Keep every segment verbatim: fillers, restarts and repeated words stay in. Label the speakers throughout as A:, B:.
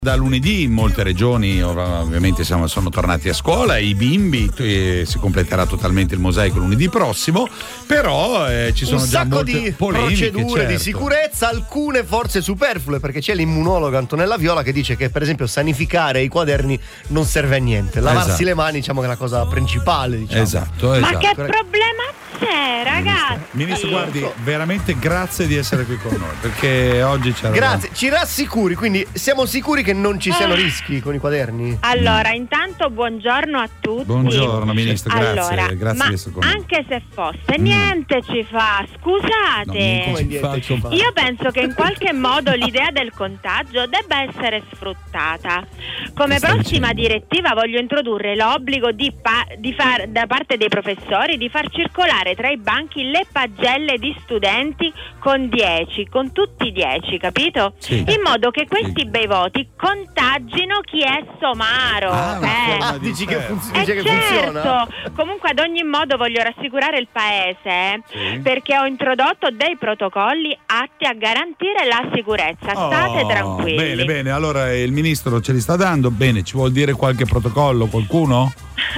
A: Da lunedì in molte regioni ovviamente siamo, sono tornati a scuola, i bimbi, eh, si completerà totalmente il mosaico lunedì prossimo, però eh, ci sono
B: un
A: già
B: sacco
A: molte
B: di
A: polemiche,
B: procedure
A: certo.
B: di sicurezza, alcune forse superflue, perché c'è l'immunologa Antonella Viola che dice che per esempio sanificare i quaderni non serve a niente, lavarsi
A: esatto.
B: le mani diciamo che è la cosa principale, diciamo.
A: Esatto, esatto.
C: Ma che problema c'è, ragazzi?
A: Ministro, guardi, veramente grazie di essere qui con noi, perché oggi c'era.
B: Grazie, ci rassicuri, quindi siamo sicuri che non ci siano rischi con i quaderni?
C: Allora, intanto buongiorno a tutti.
A: Buongiorno Ministro, grazie,
C: allora,
A: grazie
C: ma
A: di essere con noi.
C: anche se fosse, niente ci fa, scusate.
A: No, niente ci fa,
B: ci fa.
C: Io penso che in qualche modo l'idea del contagio debba essere sfruttata. Come
A: Che stai
C: prossima
A: dicendo?
C: direttiva voglio introdurre l'obbligo di, pa- di far, da parte dei professori di far circolare tra i banchi le pagelle di studenti con dieci, con tutti dieci, capito?
A: Sì.
C: In modo che questi
A: Sì.
C: bei voti contaggino chi è somaro.
A: Ah, una
C: eh.
A: forma
B: Ah,
A: di-
B: dici che, funz-
C: Eh
B: dice che
C: certo,
B: funziona?
C: comunque ad ogni modo voglio rassicurare il paese
A: Sì.
C: perché ho introdotto dei protocolli atti a garantire la sicurezza. State
A: Oh,
C: tranquilli.
A: Bene, bene, allora il Ministro ce li sta dando, bene, ci vuol dire qualche protocollo, qualcuno?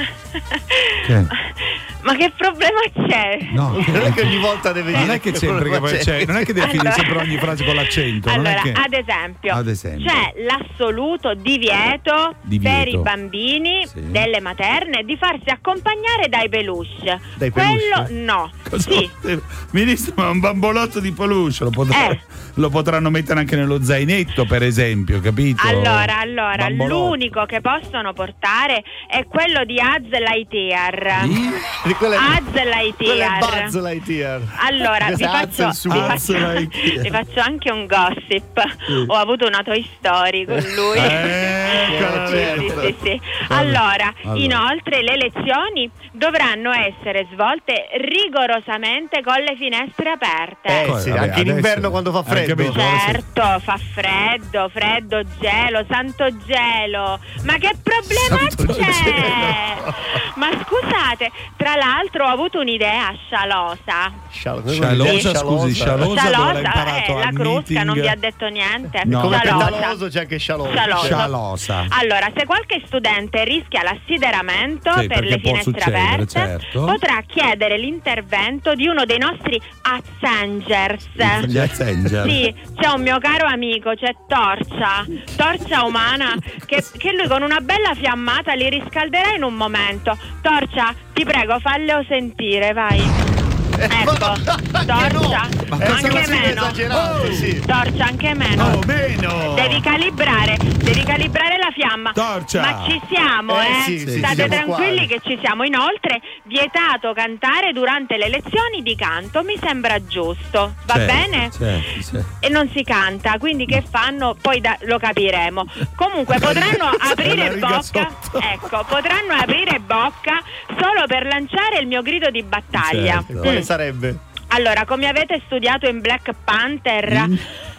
A: Che?
C: Ma che problema c'è?
A: No,
B: Non è che ogni volta deve dire
A: non è che sempre che poi- cioè, non è che deve finire
C: Allora-
A: sempre ogni frase con l'accento, non
C: Allora,
A: è che...
C: ad esempio,
A: Ad esempio.
C: c'è l'assoluto divieto,
A: Divieto.
C: per i bambini
A: Sì.
C: delle materne di farsi accompagnare dai peluche.
B: Dai
C: Quello
B: peluche?
C: no.
A: Cosa
C: Sì.
A: vuol dire? Ministro, ma un bambolotto di peluche lo, potrà-
C: Eh.
A: lo potranno mettere anche nello zainetto, per esempio, capito?
C: Allora, allora,
A: Bambolotto.
C: l'unico che possono portare è quello di Buzz Lightyear.
B: Di quella-
C: Buzz
B: quello è
C: Lightyear.
B: Buzz Lightyear.
C: Allora, vi
B: Questa
C: faccio,
B: Buzz è il suo.
C: vi,
A: Buzz
C: faccio,
A: Lightyear.
C: vi faccio anche un gossip. Ho avuto una Toy Story con lui.
A: Eccola,
C: Sì,
A: vedi.
C: sì, sì, sì.
A: Vabbè.
C: Allora,
A: Allora.
C: inoltre le lezioni dovranno essere svolte rigorosamente con le finestre aperte.
B: Eh
A: Poi,
B: sì,
A: vabbè,
B: anche in
A: adesso-
B: inverno quando fa
A: hai
B: freddo.
A: capito? Ora sì.
C: Certo, fa freddo, freddo, gelo, santo gelo. Ma che problema
A: Santo
C: c'è?
A: gelo.
C: Ma scusate, tra l'altro ho avuto un'idea scialosa.
B: Scialosa,
A: Scialosa, scusi, scialosa. Cosa dove l'hai
C: Scialosa,
A: imparato
C: eh, la
A: al
C: crusca
A: meeting?
C: non vi ha detto niente.
A: No.
B: Come
C: Scialosa.
B: petaloso c'è anche scialoso.
C: Scialoso.
A: Scialosa.
C: Allora, se qualche studente rischia l'assideramento
A: Sì,
C: per
A: perché
C: le
A: può
C: finestre
A: succedere,
C: aperte,
A: certo.
C: potrà chiedere l'intervento di uno dei nostri Avengers.
A: Gli Avenger.
C: Sì, c'è un mio caro amico, c'è Torcia, Torcia umana, che, che lui con una bella fiammata li riscalderà in un momento. Torcia, ti prego, fallo sentire, vai. Ecco, Torcia,
A: Ma
B: È
C: anche
B: così
C: meno.
B: esagerato, sì.
C: Torcia, anche meno.
A: Oh, meno!
C: Devi calibrare, devi calibrare la fiamma.
A: Torcia.
C: Ma ci siamo,
B: Eh,
C: eh?
B: sì, sì,
C: State
B: siamo
C: tranquilli
B: qua.
C: che ci siamo. Inoltre, vietato cantare durante le lezioni di canto, mi sembra giusto. Va
A: Certo,
C: bene?
A: certo, certo.
C: E non si canta, quindi che fanno? Poi da- lo capiremo. Comunque potranno
A: C'è
C: aprire
A: la riga
C: bocca.
A: sotto.
C: Ecco, potranno aprire bocca solo per lanciare il mio grido di battaglia.
A: Certo.
B: Quale
C: Mm.
B: sarebbe?
C: Allora, come avete studiato in Black Panther,
A: Mm.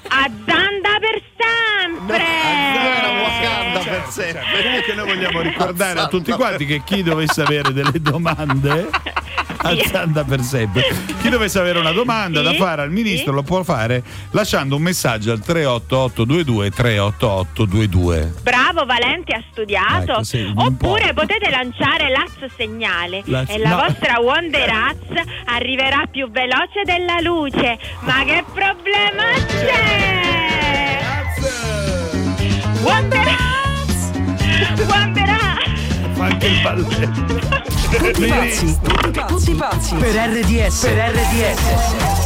C: azzanda per sempre!
B: Azzanda Wakanda
C: Eh,
B: per sempre.
A: Certo, comunque noi vogliamo ricordare a
B: Azzanda
A: tutti quanti che chi dovesse avere delle domande azzanda per sempre. Chi dovesse avere una domanda
C: Sì,
A: da fare al ministro
C: sì.
A: lo può fare lasciando un messaggio al tre otto otto due due tre otto otto due due.
C: Bravo Valenti, ha studiato.
A: Ecco, sì, un
C: Oppure
A: po'.
C: potete lanciare l'A Z segnale
A: La-
C: e la
A: no.
C: vostra Wonder Az arriverà più veloce della luce. Ma che problema c'è? Wonder Az! Wonder Az!
A: Fa anche il balletto.
D: Tutti pazzi, tutti pazzi per R D S. Per R D S.